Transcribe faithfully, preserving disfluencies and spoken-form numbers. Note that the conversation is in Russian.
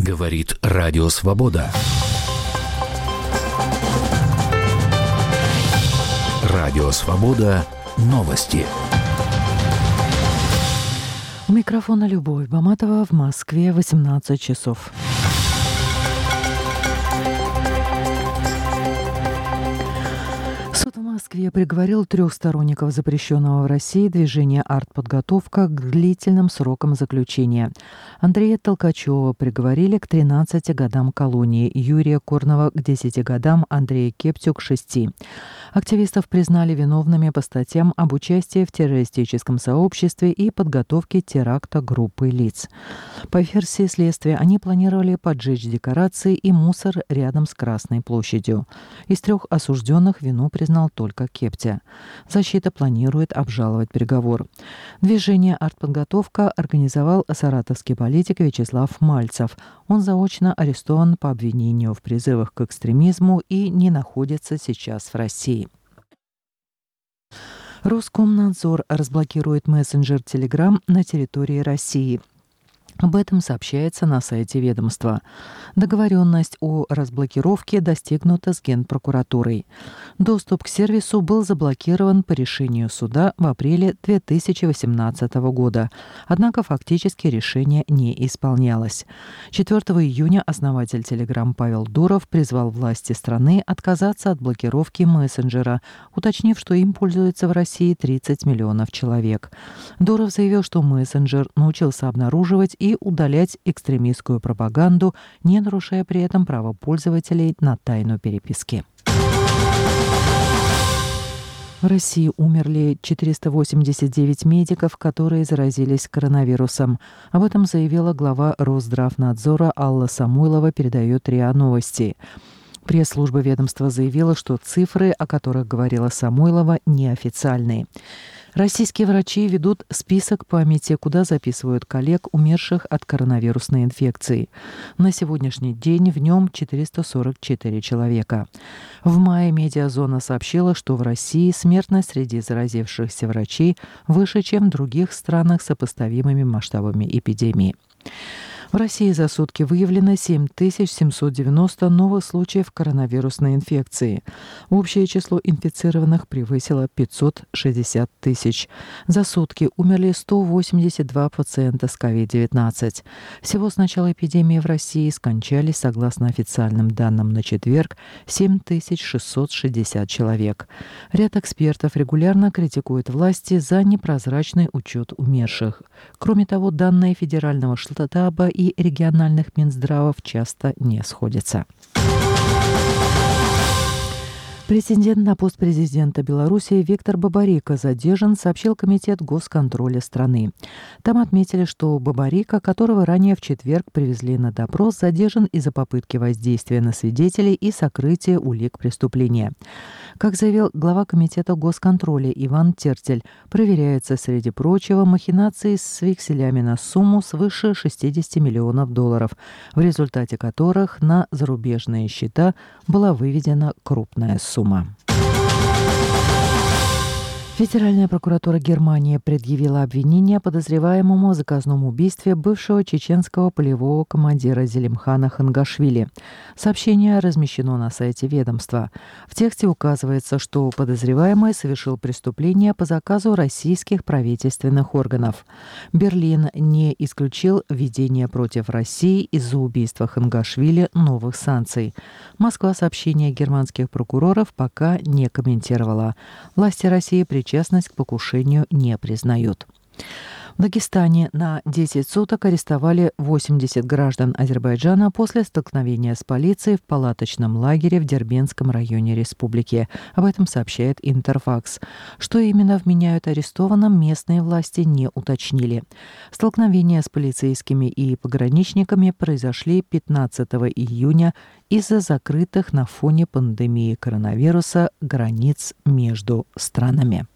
Говорит Радио Свобода. Радио Свобода. Новости. У микрофона Любовь Баматова. В Москве восемнадцать часов. Суд в Москве приговорил трех сторонников запрещенного в России движения «Артподготовка» к длительным срокам заключения. Андрея Толкачева приговорили к тринадцати годам колонии, Юрия Корнова к десяти годам, Андрея Кептю к шести. Активистов признали виновными по статьям об участии в террористическом сообществе и подготовке теракта группы лиц. По версии следствия, они планировали поджечь декорации и мусор рядом с Красной площадью. Из трех осужденных вину признал только Кептя. Защита планирует обжаловать приговор. Движение «Артподготовка» организовал саратовский политик Вячеслав Мальцев. Он заочно арестован по обвинению в призывах к экстремизму и не находится сейчас в России. Роскомнадзор разблокирует мессенджер Telegram на территории России. Об этом сообщается на сайте ведомства. Договоренность о разблокировке достигнута с Генпрокуратурой. Доступ к сервису был заблокирован по решению суда в апреле две тысячи восемнадцатого года. Однако фактически решение не исполнялось. четвёртого июня основатель Telegram Павел Дуров призвал власти страны отказаться от блокировки мессенджера, уточнив, что им пользуется в России тридцать миллионов человек. Дуров заявил, что мессенджер научился обнаруживать и и удалять экстремистскую пропаганду, не нарушая при этом право пользователей на тайну переписки. В России умерли четыреста восемьдесят девять медиков, которые заразились коронавирусом. Об этом заявила глава Росздравнадзора Алла Самойлова, передает РИА Новости. Пресс-служба ведомства заявила, что цифры, о которых говорила Самойлова, неофициальные. Российские врачи ведут список памяти, куда записывают коллег, умерших от коронавирусной инфекции. На сегодняшний день в нем четыреста сорок четыре человека. В мае Медиазона сообщила, что в России смертность среди заразившихся врачей выше, чем в других странах с сопоставимыми масштабами эпидемии. В России за сутки выявлено семь тысяч семьсот девяносто новых случаев коронавирусной инфекции. Общее число инфицированных превысило пятьсот шестьдесят тысяч. За сутки умерли сто восемьдесят два пациента с ковид девятнадцать. Всего с начала эпидемии в России скончались, согласно официальным данным на четверг, семь тысяч шестьсот шестьдесят человек. Ряд экспертов регулярно критикует власти за непрозрачный учет умерших. Кроме того, данные федерального штаба и региональных Минздравов часто не сходятся. Претендент на пост президента Беларуси Виктор Бабарико задержан, сообщил Комитет госконтроля страны. Там отметили, что Бабарико, которого ранее в четверг привезли на допрос, задержан из-за попытки воздействия на свидетелей и сокрытия улик преступления. Как заявил глава Комитета госконтроля Иван Тертель, проверяются, среди прочего, махинации с векселями на сумму свыше шестидесяти миллионов долларов, в результате которых на зарубежные счета была выведена крупная сумма. Сумма. Федеральная прокуратура Германии предъявила обвинение подозреваемому в заказном убийстве бывшего чеченского полевого командира Зелимхана Хангашвили. Сообщение размещено на сайте ведомства. В тексте указывается, что подозреваемый совершил преступление по заказу российских правительственных органов. Берлин не исключил введение против России из-за убийства Хангашвили новых санкций. Москва сообщение германских прокуроров пока не комментировала. Власти России при причастность к покушению не признают. В Дагестане на десять суток арестовали восемьдесят граждан Азербайджана после столкновения с полицией в палаточном лагере в Дербентском районе республики. Об этом сообщает Интерфакс. Что именно вменяют арестованным, местные власти не уточнили. Столкновения с полицейскими и пограничниками произошли пятнадцатого июня из-за закрытых на фоне пандемии коронавируса границ между странами.